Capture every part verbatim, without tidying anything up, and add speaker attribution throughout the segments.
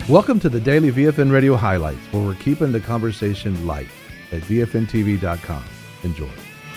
Speaker 1: Welcome to the Daily V F N Radio Highlights, where we're keeping the conversation light at V F N T V dot com. Enjoy.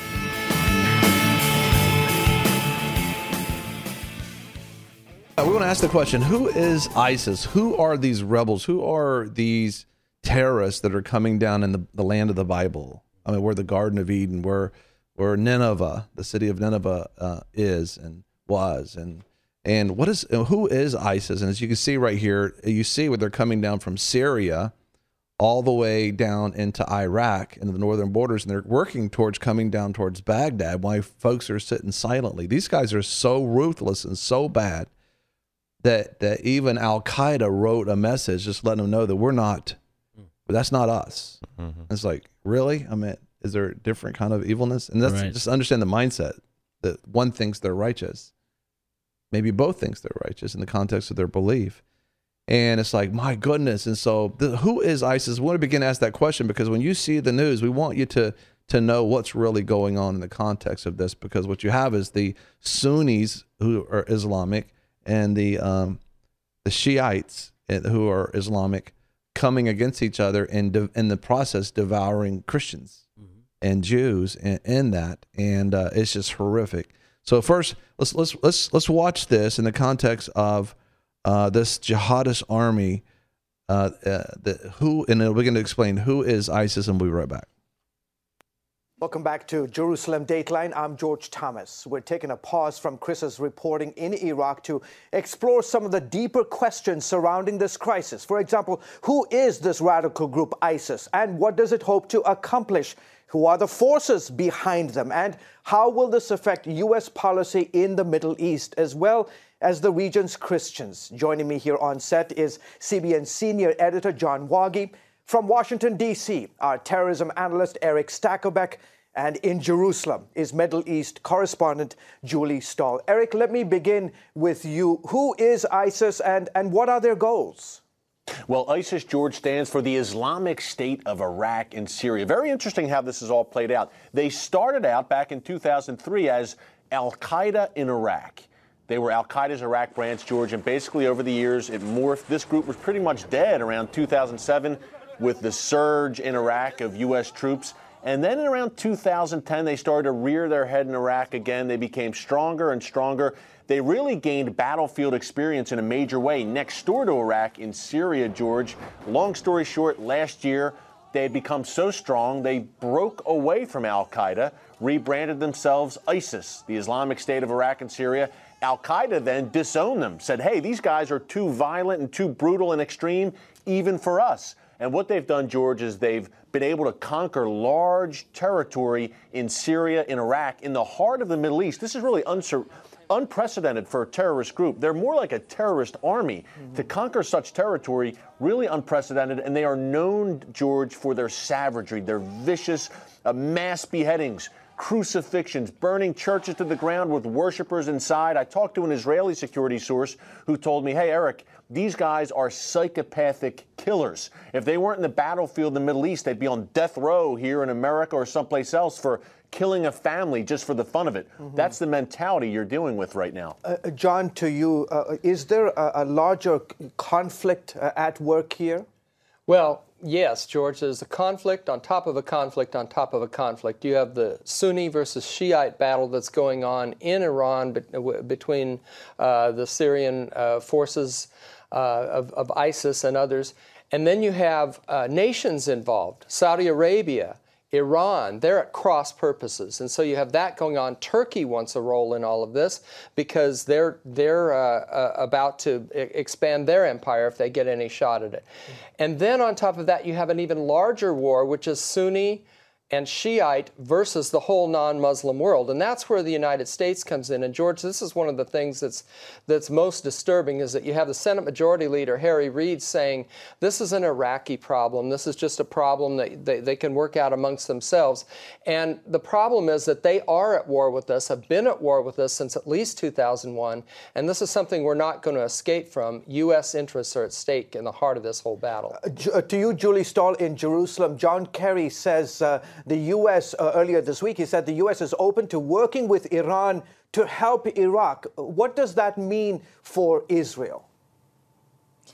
Speaker 1: We want to ask the question, who is ISIS? Who are these rebels? Who are these terrorists that are coming down in the, the land of the Bible? I mean, where the Garden of Eden, where where Nineveh, the city of Nineveh, uh, is and was, and and what is who is ISIS? And as you can see right here, you see where they're coming down from Syria all the way down into Iraq, into the northern borders, and they're working towards coming down towards Baghdad. While folks are sitting silently, these guys are so ruthless and so bad that that even Al Qaeda wrote a message just letting them know that we're not, that's not us. Mm-hmm. It's like, really? I mean, is there a different kind of evilness? And that's right. Just understand the mindset that one thinks they're righteous, maybe both thinks they're righteous in the context of their belief. And it's like, my goodness. And so the, who is ISIS? We want to begin to ask that question, because when you see the news, we want you to to know what's really going on in the context of this, because what you have is the Sunnis, who are Islamic, and the um, the Shiites, who are Islamic, coming against each other and de- in the process devouring Christians mm-hmm. and Jews in, in that, and uh, it's just horrific. So first, let's let's let's let's watch this in the context of uh, this jihadist army. Uh, uh, the, who and then we're going to explain who is ISIS, and we'll be right back.
Speaker 2: Welcome back to Jerusalem Dateline. I'm George Thomas. We're taking a pause from Chris's reporting in Iraq to explore some of the deeper questions surrounding this crisis. For example, who is this radical group ISIS, and what does it hope to accomplish? Who are the forces behind them, and how will this affect U S policy in the Middle East, as well as the region's Christians? Joining me here on set is C B N senior editor John Wagee. From Washington, D C, our terrorism analyst Eric Stakelbeck, and in Jerusalem is Middle East correspondent Julie Stahl. Eric, let me begin with you. Who is ISIS, and, and what are their goals?
Speaker 3: Well, ISIS, George, stands for the Islamic State of Iraq and Syria. Very interesting how this has all played out. They started out back in two thousand three as Al-Qaeda in Iraq. They were Al-Qaeda's Iraq branch, George, and basically over the years it morphed. This group was pretty much dead around two thousand seven. With the surge in Iraq of U S troops. And then in around two thousand ten, they started to rear their head in Iraq again. They became stronger and stronger. They really gained battlefield experience in a major way next door to Iraq in Syria, George. Long story short, last year, they had become so strong, they broke away from Al-Qaeda, rebranded themselves ISIS, the Islamic State of Iraq and Syria. Al-Qaeda then disowned them, said, hey, these guys are too violent and too brutal and extreme, even for us. And what they've done, George, is they've been able to conquer large territory in Syria, in Iraq, in the heart of the Middle East. This is really unsur- unprecedented for a terrorist group. They're more like a terrorist army. Mm-hmm. To conquer such territory, really unprecedented. And they are known, George, for their savagery, their vicious uh, mass beheadings, crucifixions, burning churches to the ground with worshipers inside. I talked to an Israeli security source who told me, hey, Eric, these guys are psychopathic killers. If they weren't in the battlefield in the Middle East, they'd be on death row here in America or someplace else for killing a family just for the fun of it. Mm-hmm. That's the mentality you're dealing with right now. Uh,
Speaker 2: John, to you, uh, is there a, a larger conflict uh, at work here?
Speaker 4: Well, yes, George, there's a conflict on top of a conflict on top of a conflict. You have the Sunni versus Shiite battle that's going on in Iran be- between uh, the Syrian uh, forces uh, of, of ISIS and others. And then you have uh, nations involved, Saudi Arabia, Iran. They're at cross purposes. And so you have that going on. Turkey wants a role in all of this because they're they're uh, uh, about to I- expand their empire if they get any shot at it. Mm-hmm. And then on top of that, you have an even larger war, which is Sunni and Shiite versus the whole non-Muslim world. And that's where the United States comes in. And George, this is one of the things that's that's most disturbing, is that you have the Senate Majority Leader, Harry Reid, saying this is an Iraqi problem. This is just a problem that they, they can work out amongst themselves. And the problem is that they are at war with us, have been at war with us since at least two thousand one. And this is something we're not going to escape from. U S interests are at stake in the heart of this whole battle.
Speaker 2: Uh, to you, Julie Stahl, in Jerusalem, John Kerry says uh, the U S, uh, earlier this week, he said the U S is open to working with Iran to help Iraq. What does that mean for Israel?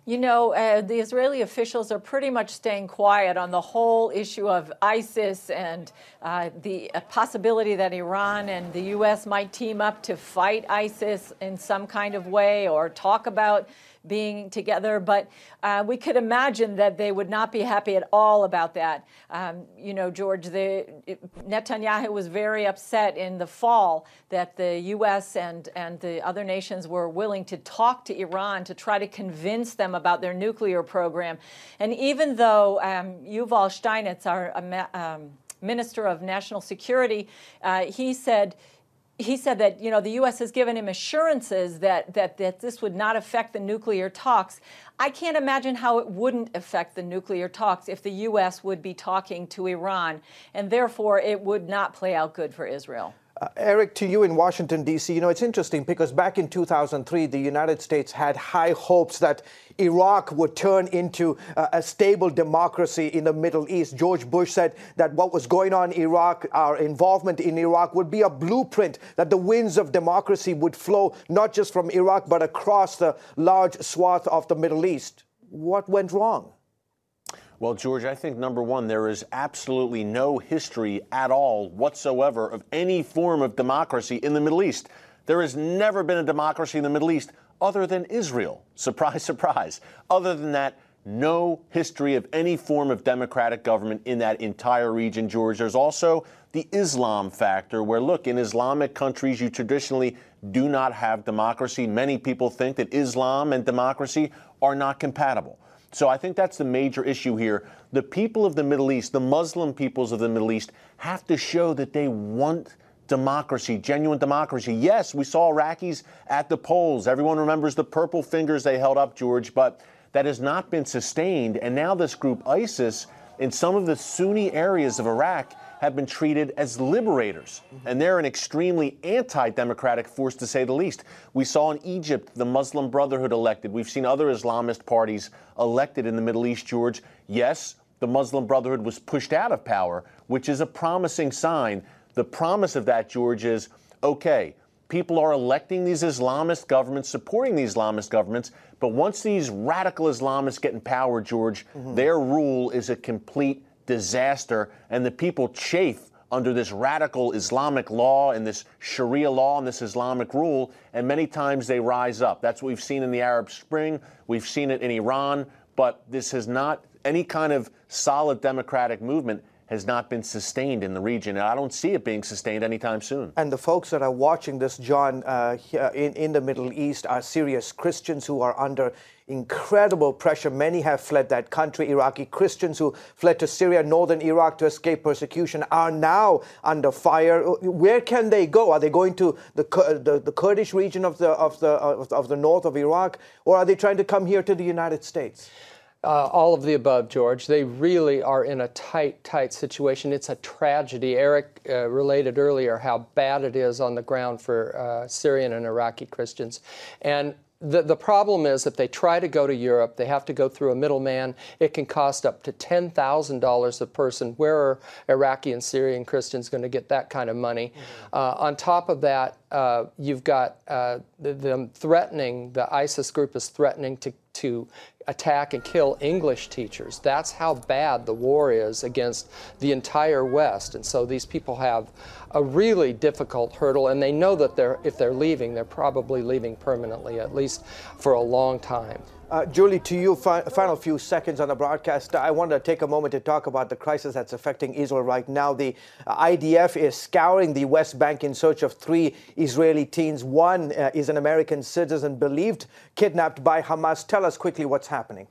Speaker 5: You know, uh, the Israeli officials are pretty much staying quiet on the whole issue of ISIS and uh, the uh, possibility that Iran and the U S might team up to fight ISIS in some kind of way or talk about being together. But uh, we could imagine that they would not be happy at all about that. Um, you know, George, the, Netanyahu was very upset in the fall that the U S and, and the other nations were willing to talk to Iran to try to convince them about their nuclear program. And even though um, Yuval Steinitz, our um, Minister of National Security, uh, he said, He said that, you know, the U S has given him assurances that, that, that this would not affect the nuclear talks. I can't imagine how it wouldn't affect the nuclear talks if the U S would be talking to Iran, and therefore it would not play out good for Israel.
Speaker 2: Uh, Eric, to you in Washington, D C, you know, it's interesting because back in two thousand three, the United States had high hopes that Iraq would turn into uh, a stable democracy in the Middle East. George Bush said that what was going on in Iraq, our involvement in Iraq, would be a blueprint, that the winds of democracy would flow not just from Iraq, but across the large swath of the Middle East. What went wrong?
Speaker 3: Well, George, I think, number one, there is absolutely no history at all whatsoever of any form of democracy in the Middle East. There has never been a democracy in the Middle East other than Israel. Surprise, surprise. Other than that, no history of any form of democratic government in that entire region, George. There's also the Islam factor where, look, in Islamic countries, you traditionally do not have democracy. Many people think that Islam and democracy are not compatible. So I think that's the major issue here. The people of the Middle East, the Muslim peoples of the Middle East, have to show that they want democracy, genuine democracy. Yes, we saw Iraqis at the polls. Everyone remembers the purple fingers they held up, George, but that has not been sustained. And now this group, ISIS, in some of the Sunni areas of Iraq, have been treated as liberators. And they're an extremely anti-democratic force, to say the least. We saw in Egypt the Muslim Brotherhood elected. We've seen other Islamist parties elected in the Middle East, George. Yes, the Muslim Brotherhood was pushed out of power, which is a promising sign. The promise of that, George, is, okay, people are electing these Islamist governments, supporting the Islamist governments, but once these radical Islamists get in power, George, mm-hmm. their rule is a complete disaster, and the people chafe under this radical Islamic law and this Sharia law and this Islamic rule, and many times they rise up. That's what we've seen in the Arab Spring. We've seen it in Iran, but this has not, any kind of solid democratic movement has not been sustained in the region, and I don't see it being sustained anytime soon.
Speaker 2: And the folks that are watching this, John, uh, in, in the Middle East are serious Christians who are under incredible pressure. Many have fled that country. Iraqi Christians who fled to Syria, northern Iraq, to escape persecution are now under fire. Where can they go? Are they going to the the, the Kurdish region of the of the of, of the north of Iraq, or are they trying to come here to the United States?
Speaker 4: Uh, all of the above, George. They really are in a tight, tight situation. It's a tragedy. Eric uh, related earlier how bad it is on the ground for uh, Syrian and Iraqi Christians. And The, the problem is if they try to go to Europe, they have to go through a middleman. It can cost up to ten thousand dollars a person. Where are Iraqi and Syrian Christians going to get that kind of money? Mm-hmm. uh, on top of that, uh, you've got uh, them threatening, the ISIS group is threatening to, to attack and kill English teachers. That's how bad the war is against the entire West. And so these people have a really difficult hurdle, and they know that they're, if they're leaving, they're probably leaving permanently, at least for a long time.
Speaker 2: Uh, Julie, to you, fi final few seconds on the broadcast. I wanted to take a moment to talk about the crisis that's affecting Israel right now. The uh, I D F is scouring the West Bank in search of three Israeli teens. One uh, is an American citizen believed kidnapped by Hamas. Tell us quickly what's happening.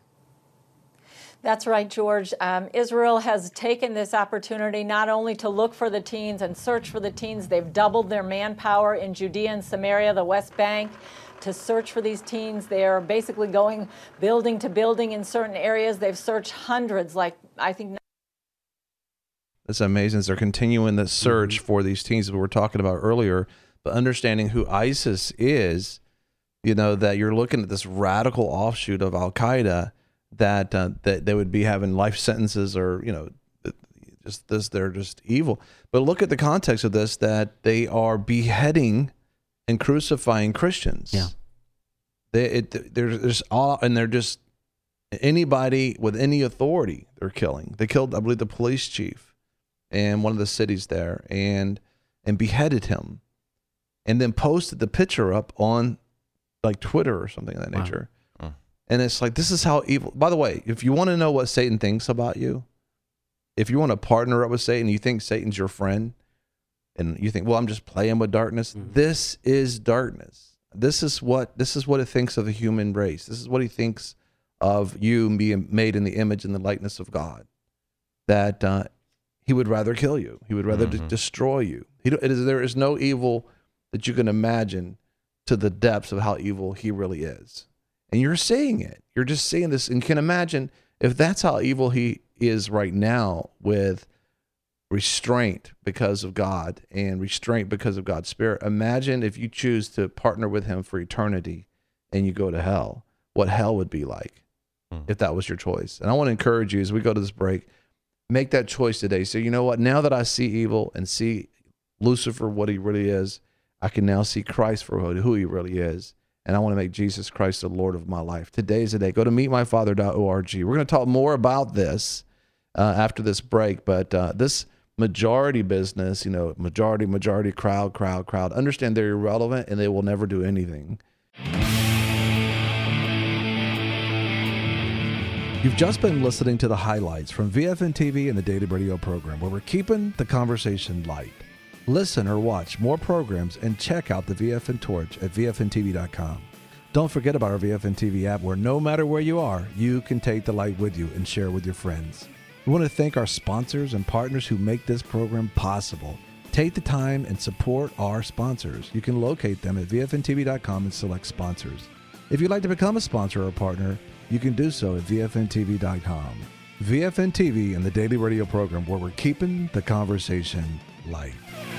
Speaker 5: That's right, George. Um, Israel has taken this opportunity not only to look for the teens and search for the teens, they've doubled their manpower in Judea and Samaria, the West Bank, to search for these teens. They are basically going building to building in certain areas. They've searched hundreds, like I think.
Speaker 1: It's amazing. They're continuing the search mm-hmm. for these teens that we were talking about earlier, but understanding who ISIS is, you know, that you're looking at this radical offshoot of Al-Qaeda, that uh, that they would be having life sentences, or, you know, just this, they're just evil. But look at the context of this, that they are beheading and crucifying Christians.
Speaker 6: Yeah.
Speaker 1: They, it, they're, there's all, and they're just Anybody with any authority, they're killing. They killed, I believe, the police chief in one of the cities there, and and beheaded him, and then posted the picture up on like Twitter or something of that nature. Wow. Oh. And it's like, this is how evil. By the way, if you want to know what Satan thinks about you, if you want to partner up with Satan, you think Satan's your friend, and you think, well, I'm just playing with darkness. Mm-hmm. This is darkness. This is what this is what it thinks of the human race. This is what he thinks of you being made in the image and the likeness of God. That uh, he would rather kill you. He would rather mm-hmm. de- destroy you. He, it is, there is no evil that you can imagine to the depths of how evil he really is. And you're seeing it. You're just seeing this, and you can imagine if that's how evil he is right now, with restraint because of God and restraint because of God's Spirit. Imagine if you choose to partner with him for eternity and you go to hell, what hell would be like hmm. if that was your choice. And I want to encourage you as we go to this break, make that choice today. So you know what? Now that I see evil and see Lucifer, what he really is, I can now see Christ for who he really is. And I want to make Jesus Christ the Lord of my life. Today's the day. Go to meet my father dot org. We're going to talk more about this uh, after this break. But uh, this majority business, you know, majority, majority, crowd, crowd, crowd, understand they're irrelevant and they will never do anything. You've just been listening to the highlights from V F N T V and the Daily Radio program, where we're keeping the conversation light. Listen or watch more programs and check out the V F N Torch at V F N T V dot com. Don't forget about our V F N T V app, where no matter where you are, you can take the light with you and share with your friends. We want to thank our sponsors and partners who make this program possible. Take the time and support our sponsors. You can locate them at V F N T V dot com and select sponsors. If you'd like to become a sponsor or partner, you can do so at V F N T V dot com. V F N T V and the Daily Radio program, where we're keeping the conversation light.